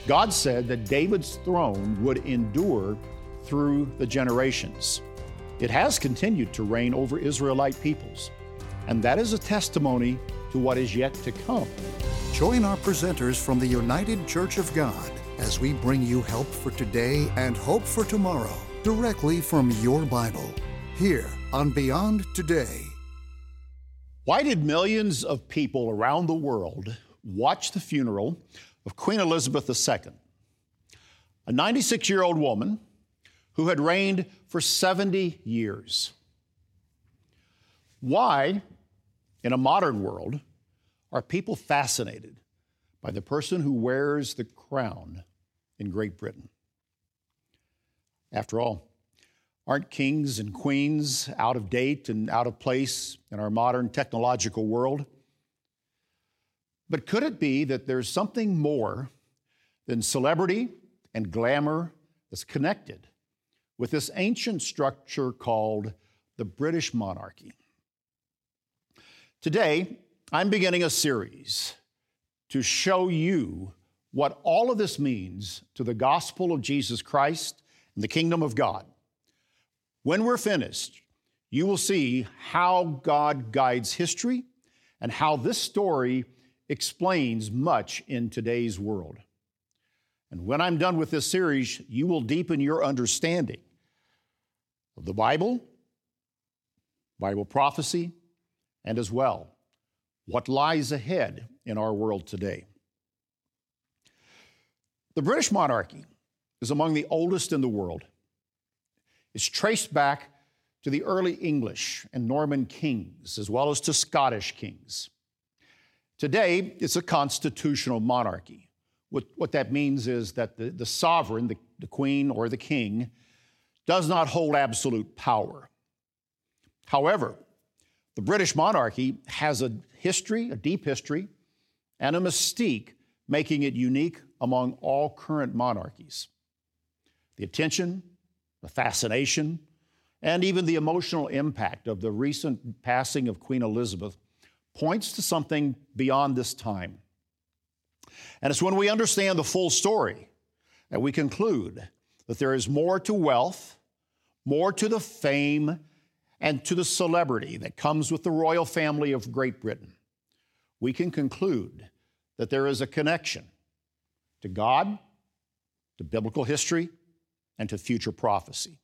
God said that David's throne would endure through the generations. It has continued to reign over Israelite peoples, and that is a testimony to what is yet to come. Join our presenters from the United Church of God as we bring you help for today and hope for tomorrow, directly from your Bible, here on Beyond Today. Why did millions of people around the world watch the funeral of Queen Elizabeth II, a 96-year-old woman who had reigned for 70 years? Why, in a modern world, are people fascinated by the person who wears the crown in Great Britain? After all, aren't kings and queens out of date and out of place in our modern technological world? But could it be that there's something more than celebrity and glamour that's connected with this ancient structure called the British monarchy? Today, I'm beginning a series to show you what all of this means to the gospel of Jesus Christ and the kingdom of God. When we're finished, you will see how God guides history and how this story explains much in today's world. And when I'm done with this series, you will deepen your understanding of the Bible prophecy, and as well, what lies ahead in our world today. The British monarchy is among the oldest in the world. It's traced back to the early English and Norman kings, as well as to Scottish kings. Today, it's a constitutional monarchy. What that means is that the sovereign, the queen or the king, does not hold absolute power. However, the British monarchy has a history, a deep history, and a mystique, making it unique among all current monarchies. The attention, the fascination, and even the emotional impact of the recent passing of Queen Elizabeth points to something beyond this time. And it's when we understand the full story that we conclude that there is more to wealth, more to the fame, and to the celebrity that comes with the royal family of Great Britain. We can conclude that there is a connection to God, to biblical history, and to future prophecy.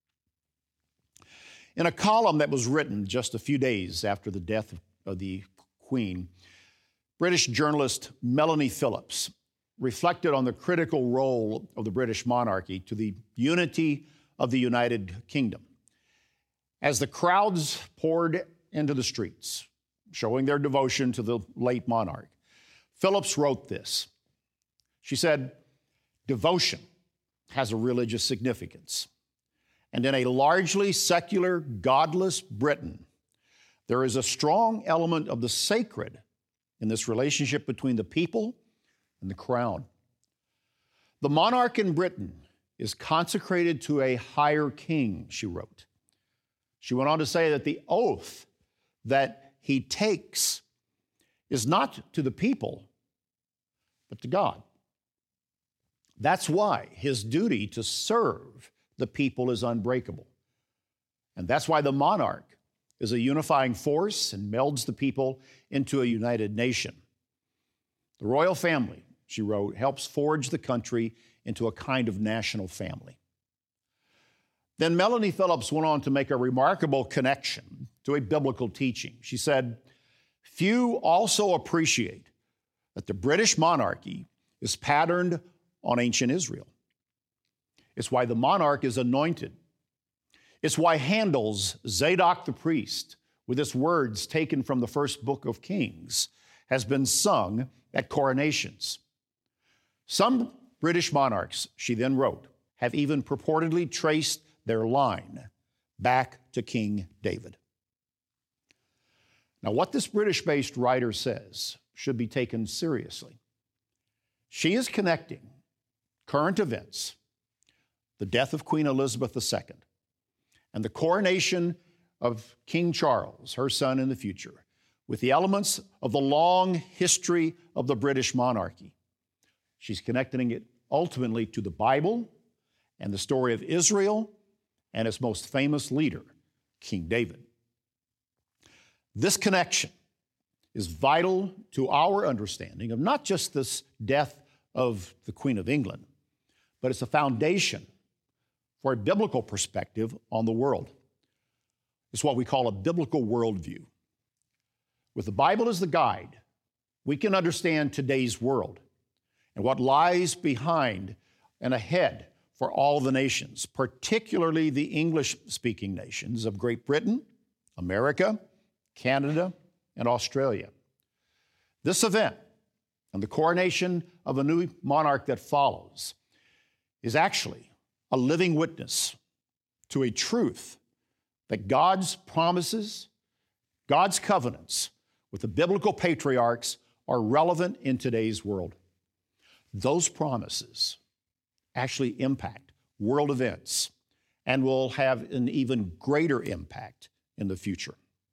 In a column that was written just a few days after the death of the Queen, British journalist Melanie Phillips reflected on the critical role of the British monarchy to the unity of the United Kingdom. As the crowds poured into the streets, showing their devotion to the late monarch, Phillips wrote this. She said, "Devotion has a religious significance. And in a largely secular, godless Britain, there is a strong element of the sacred in this relationship between the people and the crown. The monarch in Britain is consecrated to a higher king," she wrote. She went on to say that the oath that he takes is not to the people, but to God. That's why his duty to serve the people is unbreakable. And that's why the monarch is a unifying force and melds the people into a united nation. The royal family, she wrote, helps forge the country into a kind of national family. Then Melanie Phillips went on to make a remarkable connection to a biblical teaching. She said, "Few also appreciate that the British monarchy is patterned on ancient Israel. It's why the monarch is anointed. It's why Handel's Zadok the priest, with its words taken from the first book of Kings, has been sung at coronations. Some British monarchs," she then wrote, "have even purportedly traced their line back to King David." Now, what this British-based writer says should be taken seriously. She is connecting current events, the death of Queen Elizabeth II, and the coronation of King Charles, her son in the future, with the elements of the long history of the British monarchy. She's connecting it ultimately to the Bible and the story of Israel and its most famous leader, King David. This connection is vital to our understanding of not just this death of the Queen of England, but it's a foundation for a biblical perspective on the world. It's what we call a biblical worldview. With the Bible as the guide, we can understand today's world and what lies behind and ahead for all the nations, particularly the English-speaking nations of Great Britain, America, Canada, and Australia. This event and the coronation of a new monarch that follows is actually a living witness to a truth that God's promises, God's covenants with the biblical patriarchs are relevant in today's world. Those promises actually impact world events and will have an even greater impact in the future.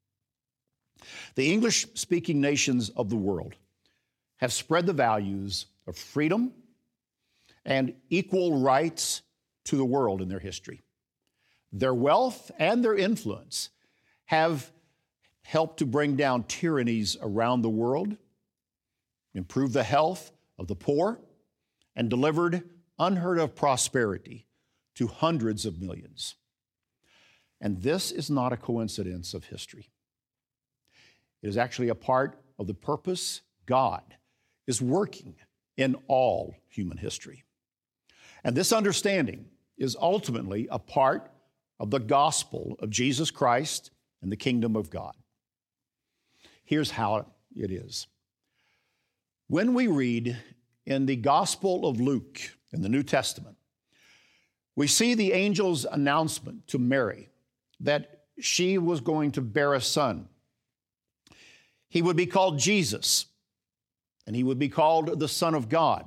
The English-speaking nations of the world have spread the values of freedom and equal rights to the world in their history. Their wealth and their influence have helped to bring down tyrannies around the world, improve the health of the poor, and delivered unheard of prosperity to hundreds of millions. And this is not a coincidence of history. It is actually a part of the purpose God is working in all human history. And this understanding is ultimately a part of the gospel of Jesus Christ and the kingdom of God. Here's how it is. When we read in the Gospel of Luke in the New Testament, we see the angel's announcement to Mary that she was going to bear a son. He would be called Jesus, and he would be called the Son of God.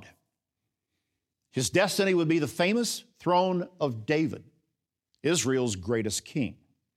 His destiny would be the famous throne of David, Israel's greatest king.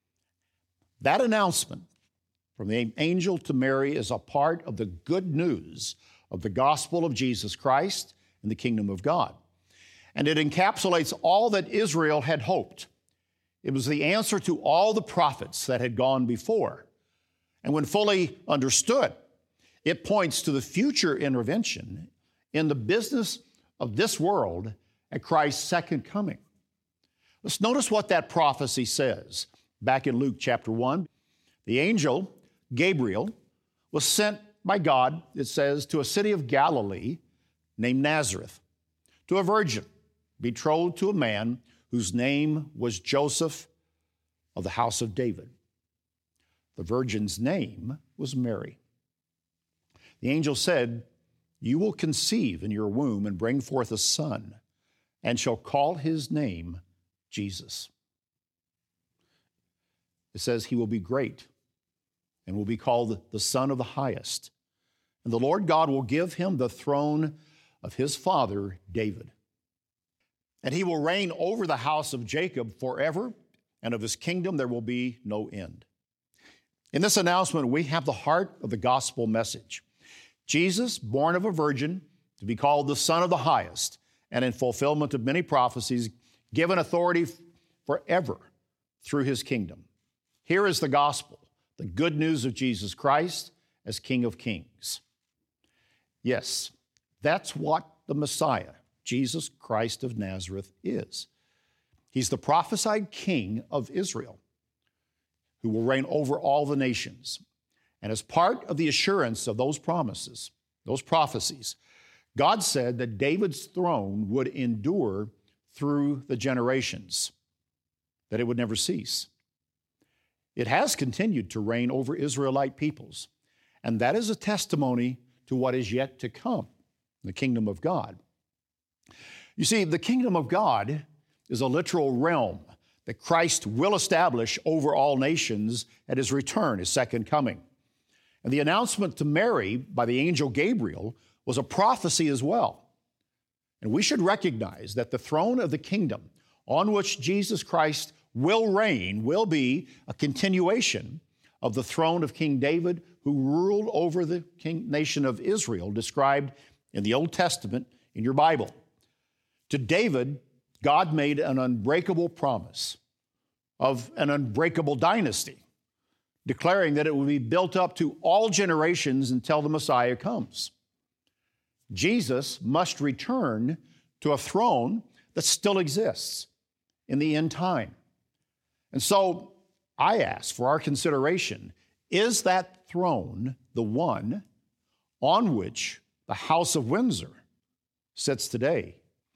That announcement from the angel to Mary is a part of the good news of the gospel of Jesus Christ and the kingdom of God. And it encapsulates all that Israel had hoped. It was the answer to all the prophets that had gone before. And when fully understood, it points to the future intervention in the business of this world at Christ's second coming. Let's notice what that prophecy says. Back in Luke chapter 1, the angel Gabriel was sent by God, it says, to a city of Galilee named Nazareth, to a virgin betrothed to a man whose name was Joseph of the house of David. The virgin's name was Mary. The angel said, "You will conceive in your womb and bring forth a son, and shall call his name Jesus." It says he will be great and will be called the Son of the Highest. And the Lord God will give him the throne of his father David. And he will reign over the house of Jacob forever, and of his kingdom there will be no end. In this announcement, we have the heart of the gospel message. Jesus, born of a virgin, to be called the Son of the Highest, and in fulfillment of many prophecies, given authority forever through his kingdom. Here is the gospel, the good news of Jesus Christ as King of Kings. Yes, that's what the Messiah, Jesus Christ of Nazareth, is. He's the prophesied King of Israel, who will reign over all the nations. And as part of the assurance of those promises, those prophecies, God said that David's throne would endure through the generations, that it would never cease. It has continued to reign over Israelite peoples, and that is a testimony to what is yet to come, the kingdom of God. You see, the kingdom of God is a literal realm that Christ will establish over all nations at his return, his second coming. And the announcement to Mary by the angel Gabriel was a prophecy as well. And we should recognize that the throne of the kingdom on which Jesus Christ will reign will be a continuation of the throne of King David, who ruled over the nation of Israel, described in the Old Testament in your Bible. To David, God made an unbreakable promise of an unbreakable dynasty, declaring that it would be built up to all generations until the Messiah comes. Jesus must return to a throne that still exists in the end time. And so I ask for our consideration, is that throne the one on which the House of Windsor sits today?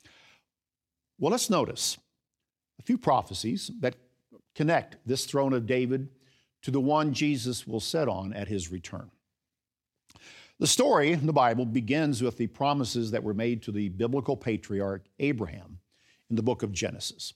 Well, let's notice a few prophecies that connect this throne of David to the one Jesus will sit on at his return. The story in the Bible begins with the promises that were made to the biblical patriarch Abraham in the book of Genesis.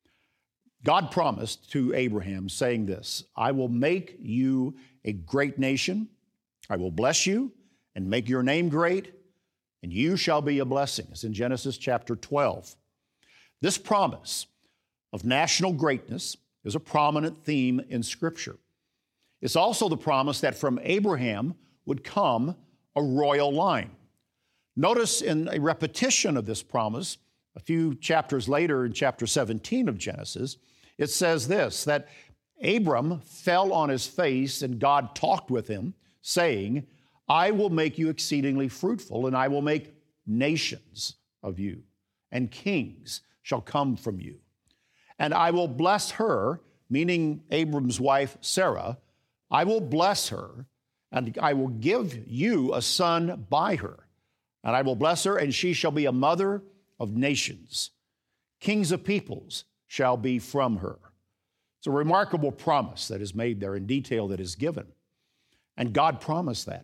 God promised to Abraham, saying this, I will make you a great nation, I will bless you and make your name great, and you shall be a blessing. It's in Genesis chapter 12. This promise of national greatness is a prominent theme in Scripture. It's also the promise that from Abraham would come a royal line. Notice in a repetition of this promise, a few chapters later in chapter 17 of Genesis, it says this, that Abram fell on his face and God talked with him, saying, I will make you exceedingly fruitful, and I will make nations of you, and kings shall come from you. And I will bless her, meaning Abram's wife Sarah, I will bless her, and I will give you a son by her. And I will bless her, and she shall be a mother of nations. Kings of peoples shall be from her. It's a remarkable promise that is made there in detail that is given. And God promised that.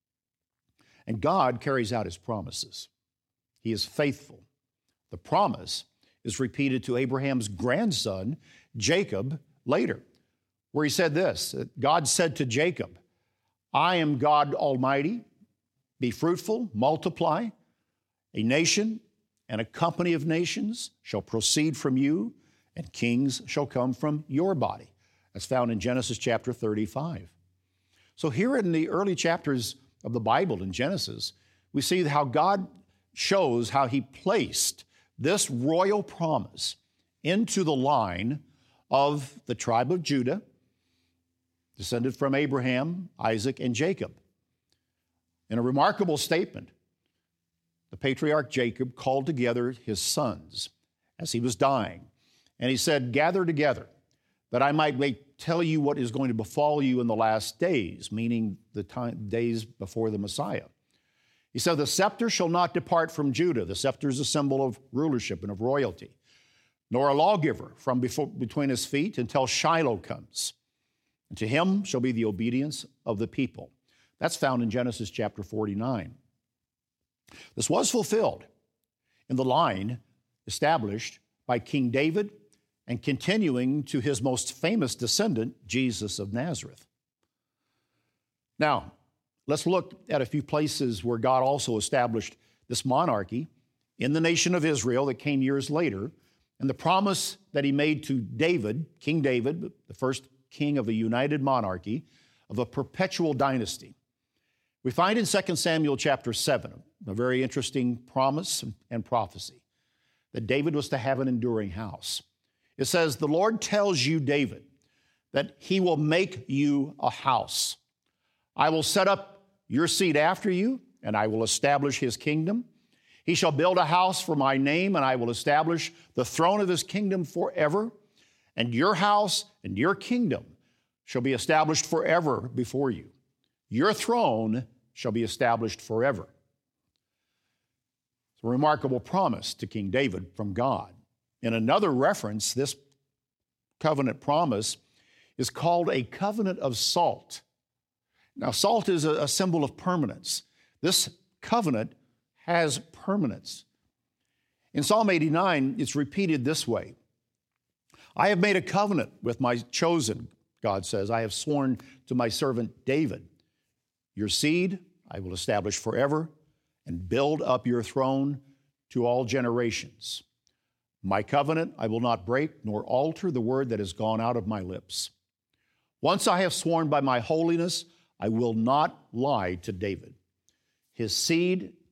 And God carries out his promises. He is faithful. The promise is repeated to Abraham's grandson, Jacob, later, where he said this, God said to Jacob, I am God Almighty, be fruitful, multiply, a nation and a company of nations shall proceed from you, and kings shall come from your body. That's found in Genesis chapter 35. So here in the early chapters of the Bible in Genesis, we see how God shows how he placed this royal promise into the line of the tribe of Judah, descended from Abraham, Isaac, and Jacob. In a remarkable statement, the patriarch Jacob called together his sons as he was dying. And he said, gather together, that I might tell you what is going to befall you in the last days, meaning the days before the Messiah. He said, the scepter shall not depart from Judah. The scepter is a symbol of rulership and of royalty, nor a lawgiver from between his feet until Shiloh comes. And to him shall be the obedience of the people. That's found in Genesis chapter 49. This was fulfilled in the line established by King David and continuing to his most famous descendant, Jesus of Nazareth. Now, let's look at a few places where God also established this monarchy in the nation of Israel that came years later, and the promise that he made to David, King David, the first king of a united monarchy, of a perpetual dynasty. We find in 2 Samuel chapter 7 a very interesting promise and prophecy that David was to have an enduring house. It says, the Lord tells you, David, that he will make you a house. I will set up your seed after you, and I will establish his kingdom. He shall build a house for my name, and I will establish the throne of his kingdom forever. And your house and your kingdom shall be established forever before you. Your throne shall be established forever. It's a remarkable promise to King David from God. In another reference, this covenant promise is called a covenant of salt. Now, salt is a symbol of permanence. This covenant has permanence. In Psalm 89, it's repeated this way. I have made a covenant with my chosen, God says. I have sworn to my servant David. Your seed I will establish forever and build up your throne to all generations. My covenant I will not break nor alter the word that has gone out of my lips. Once I have sworn by my holiness, I will not lie to David. His seed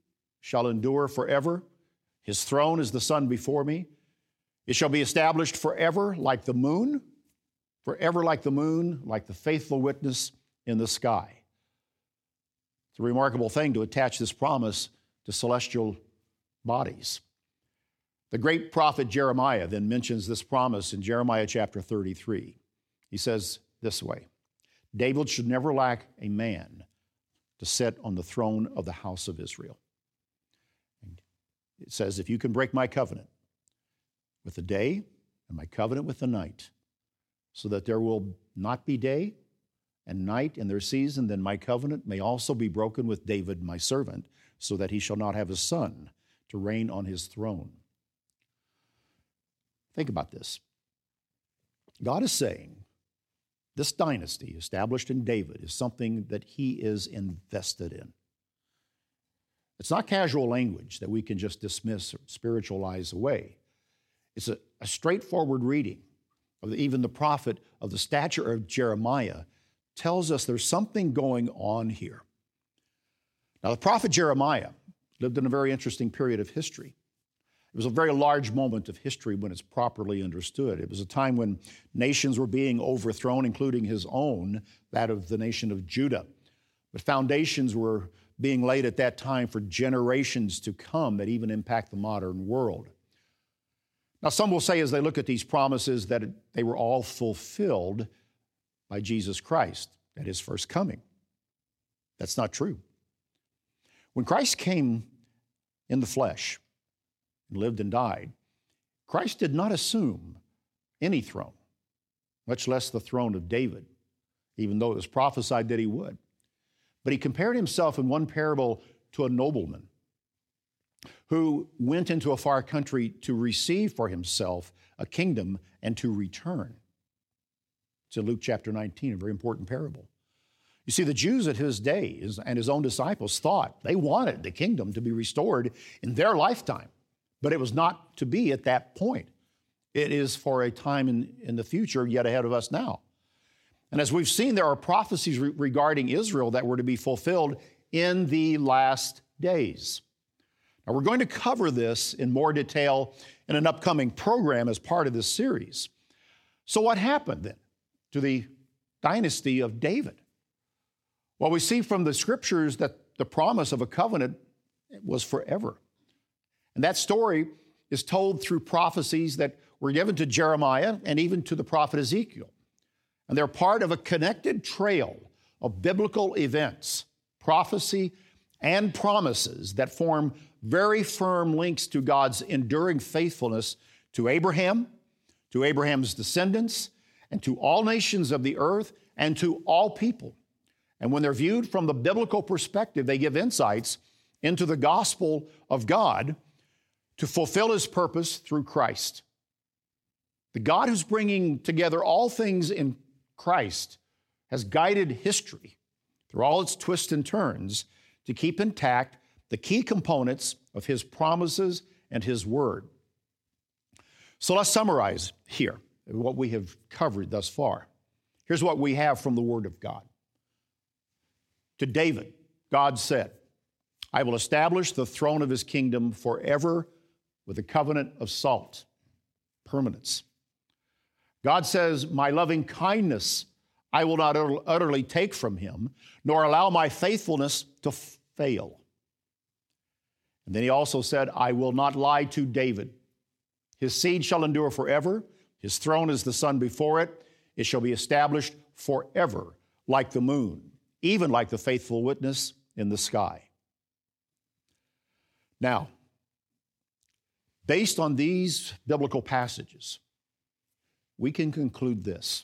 shall endure forever. His throne is the sun before me. It shall be established forever like the moon, like the faithful witness in the sky. It's a remarkable thing to attach this promise to celestial bodies. The great prophet Jeremiah then mentions this promise in Jeremiah chapter 33. He says this way, David should never lack a man to sit on the throne of the house of Israel. And it says, if you can break my covenant with the day and my covenant with the night, so that there will not be day and night in their season, then my covenant may also be broken with David, my servant, so that he shall not have a son to reign on his throne. Think about this. God is saying this dynasty established in David is something that he is invested in. It's not casual language that we can just dismiss or spiritualize away. It's a straightforward reading of even the prophet of the stature of Jeremiah tells us there's something going on here. Now, the prophet Jeremiah lived in a very interesting period of history. It was a very large moment of history when it's properly understood. It was a time when nations were being overthrown, including his own, that of the nation of Judah. But foundations were being laid at that time for generations to come that even impact the modern world. Now, some will say as they look at these promises that they were all fulfilled by Jesus Christ at his first coming. That's not true. When Christ came in the flesh and lived and died, Christ did not assume any throne, much less the throne of David, even though it was prophesied that he would. But he compared himself in one parable to a nobleman who went into a far country to receive for himself a kingdom and to return. It's in Luke chapter 19, a very important parable. You see, the Jews at his day and his own disciples thought they wanted the kingdom to be restored in their lifetime, but it was not to be at that point. It is for a time in the future yet ahead of us now. And as we've seen, there are prophecies regarding Israel that were to be fulfilled in the last days. Now, we're going to cover this in more detail in an upcoming program as part of this series. So what happened then to the dynasty of David? Well, we see from the scriptures that the promise of a covenant was forever. And that story is told through prophecies that were given to Jeremiah and even to the prophet Ezekiel. And they're part of a connected trail of biblical events, prophecy, and promises that form very firm links to God's enduring faithfulness to Abraham, to Abraham's descendants, and to all nations of the earth, and to all people. And when they're viewed from the biblical perspective, they give insights into the gospel of God to fulfill his purpose through Christ. The God who's bringing together all things in Christ has guided history through all its twists and turns to keep intact the key components of his promises and his word. So let's summarize here what we have covered thus far. Here's what we have from the word of God. To David, God said, I will establish the throne of his kingdom forever with a covenant of salt, permanence. God says, my loving kindness I will not utterly take from him, nor allow my faithfulness to fail. And then he also said, I will not lie to David. His seed shall endure forever. His throne is the sun before it. It shall be established forever like the moon, even like the faithful witness in the sky. Now, based on these biblical passages, we can conclude this,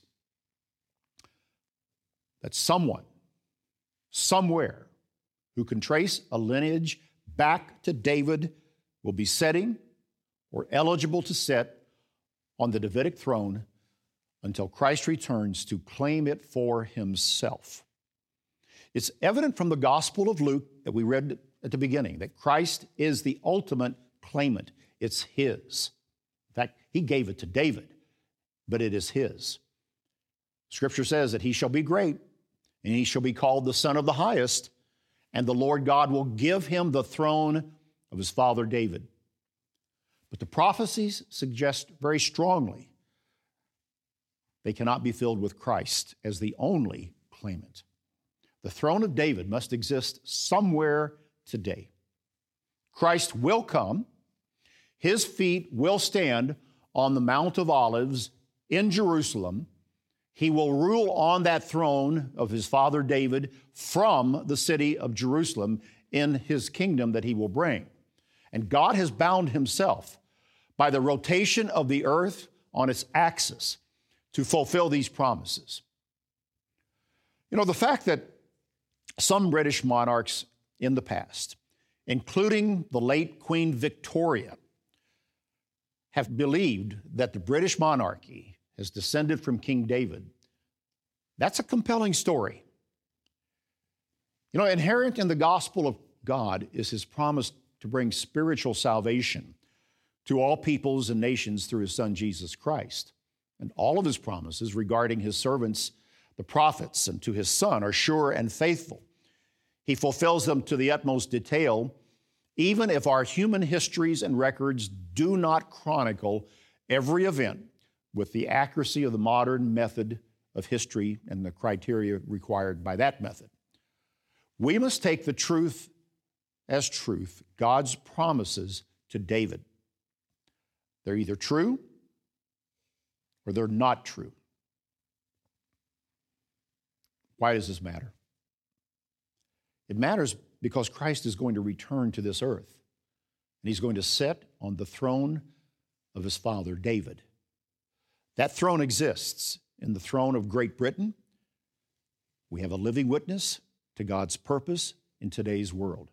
that someone, somewhere, who can trace a lineage back to David will be sitting or eligible to sit on the Davidic throne until Christ returns to claim it for himself. It's evident from the Gospel of Luke that we read at the beginning that Christ is the ultimate claimant. It's his. In fact, he gave it to David, but it is his. Scripture says that he shall be great, and he shall be called the Son of the Highest, and the Lord God will give him the throne of his father David. But the prophecies suggest very strongly they cannot be filled with Christ as the only claimant. The throne of David must exist somewhere today. Christ will come. His feet will stand on the Mount of Olives in Jerusalem. He will rule on that throne of his father David from the city of Jerusalem in his kingdom that he will bring. And God has bound himself by the rotation of the earth on its axis to fulfill these promises. You know, the fact that some British monarchs in the past, including the late Queen Victoria, have believed that the British monarchy has descended from King David, that's a compelling story. You know, inherent in the gospel of God is his promise to bring spiritual salvation to all peoples and nations through his Son, Jesus Christ. And all of his promises regarding his servants, the prophets, and to his Son are sure and faithful. He fulfills them to the utmost detail, even if our human histories and records do not chronicle every event with the accuracy of the modern method of history and the criteria required by that method. We must take the truth as truth, God's promises to David. They're either true or they're not true. Why does this matter? It matters because Christ is going to return to this earth, and he's going to sit on the throne of his father David. That throne exists in the throne of Great Britain. We have a living witness to God's purpose in today's world.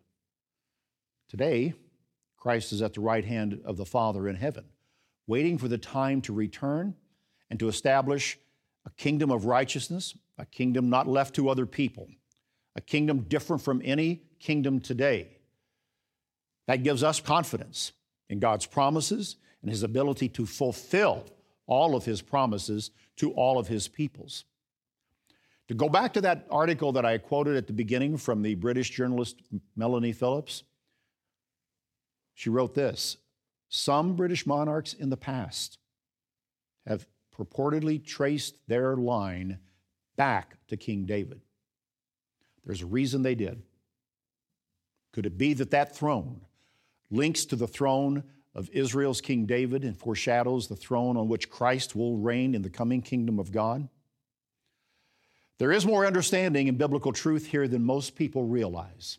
Today, Christ is at the right hand of the Father in heaven, waiting for the time to return and to establish a kingdom of righteousness, a kingdom not left to other people, a kingdom different from any kingdom today. That gives us confidence in God's promises and his ability to fulfill all of his promises to all of his peoples. To go back to that article that I quoted at the beginning from the British journalist Melanie Phillips, she wrote this: some British monarchs in the past have purportedly traced their line back to King David. There's a reason they did. Could it be that that throne links to the throne of Israel's King David and foreshadows the throne on which Christ will reign in the coming kingdom of God? There is more understanding in biblical truth here than most people realize.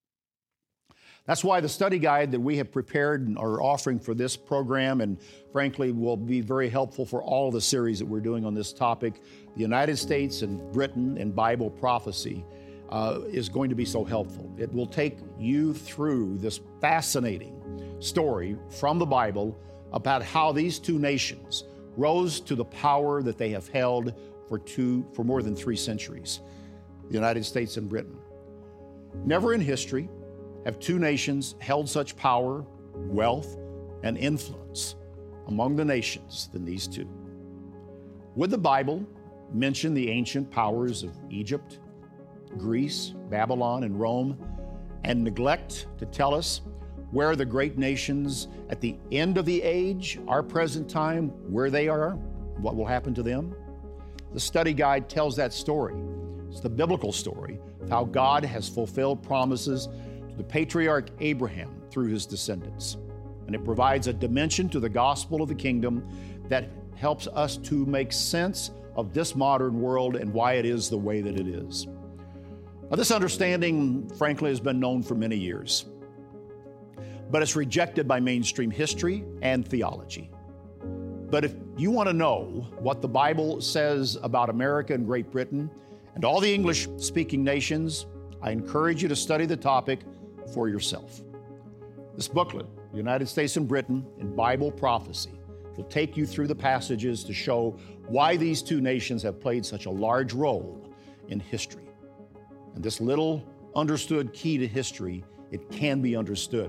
That's why the study guide that we have prepared and are offering for this program, and frankly will be very helpful for all of the series that we're doing on this topic, the United States and Britain and Bible prophecy, is going to be so helpful. It will take you through this fascinating story from the Bible about how these two nations rose to the power that they have held for more than 3 centuries, the United States and Britain. Never in history have two nations held such power, wealth, and influence among the nations than these two. Would the Bible mention the ancient powers of Egypt, Greece, Babylon, and Rome, and neglect to tell us where the great nations at the end of the age, our present time, where they are, what will happen to them? The study guide tells that story. It's the biblical story of how God has fulfilled promises to the patriarch Abraham through his descendants. And it provides a dimension to the gospel of the kingdom that helps us to make sense of this modern world and why it is the way that it is. Now, this understanding, frankly, has been known for many years, but it's rejected by mainstream history and theology. But if you want to know what the Bible says about America and Great Britain and all the English-speaking nations, I encourage you to study the topic for yourself. This booklet, The United States and Britain in Bible Prophecy, will take you through the passages to show why these two nations have played such a large role in history. And this little understood key to history, it can be understood.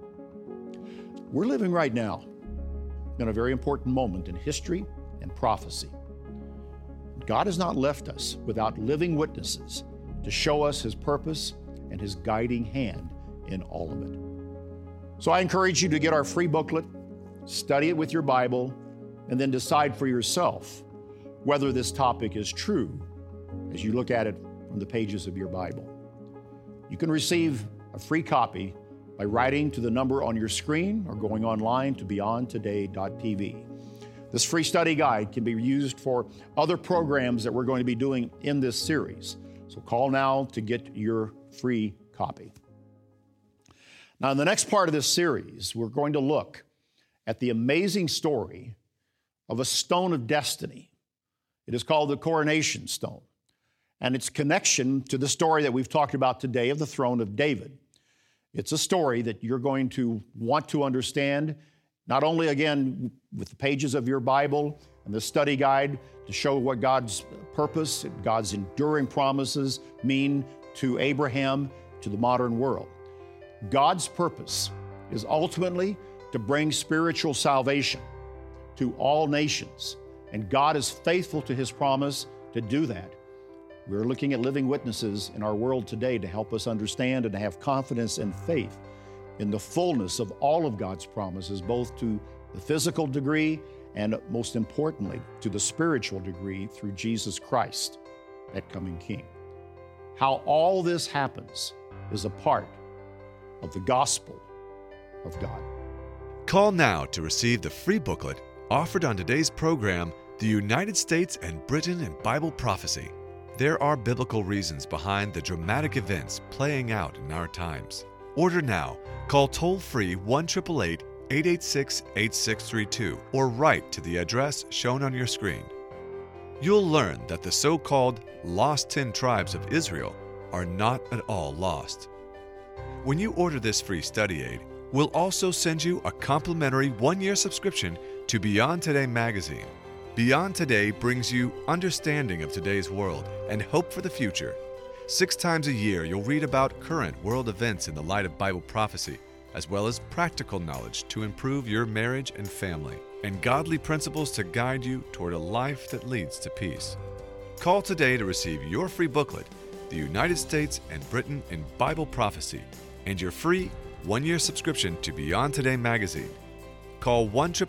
We're living right now in a very important moment in history and prophecy. God has not left us without living witnesses to show us his purpose and his guiding hand in all of it. So I encourage you to get our free booklet, study it with your Bible, and then decide for yourself whether this topic is true as you look at it from the pages of your Bible. You can receive a free copy by writing to the number on your screen or going online to beyondtoday.tv. This free study guide can be used for other programs that we're going to be doing in this series. So call now to get your free copy. Now, in the next part of this series, we're going to look at the amazing story of a stone of destiny. It is called the coronation stone, and its connection to the story that we've talked about today of the throne of David. It's a story that you're going to want to understand, not only, again, with the pages of your Bible and the study guide to show what God's purpose and God's enduring promises mean to Abraham, to the modern world. God's purpose is ultimately to bring spiritual salvation to all nations, and God is faithful to His promise to do that. We're looking at living witnesses in our world today to help us understand and to have confidence and faith in the fullness of all of God's promises, both to the physical degree and, most importantly, to the spiritual degree through Jesus Christ, that coming King. How all this happens is a part of the gospel of God. Call now to receive the free booklet offered on today's program, The United States and Britain in Bible Prophecy. There are biblical reasons behind the dramatic events playing out in our times. Order now. Call toll-free 1-888-886-8632 or write to the address shown on your screen. You'll learn that the so-called lost 10 tribes of Israel are not at all lost. When you order this free study aid, we'll also send you a complimentary 1-year subscription to Beyond Today magazine. Beyond Today brings you understanding of today's world and hope for the future. 6 times a year, you'll read about current world events in the light of Bible prophecy, as well as practical knowledge to improve your marriage and family, and godly principles to guide you toward a life that leads to peace. Call today to receive your free booklet, The United States and Britain in Bible Prophecy, and your free 1-year subscription to Beyond Today magazine. Call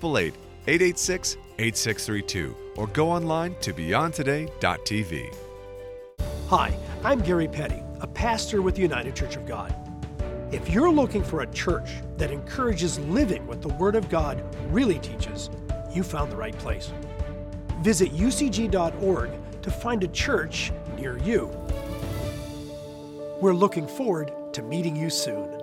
1-888-886-8632 or go online to beyondtoday.tv. Hi, I'm Gary Petty, a pastor with the United Church of God. If you're looking for a church that encourages living what the Word of God really teaches, you found the right place. Visit ucg.org to find a church near you. We're looking forward to meeting you soon.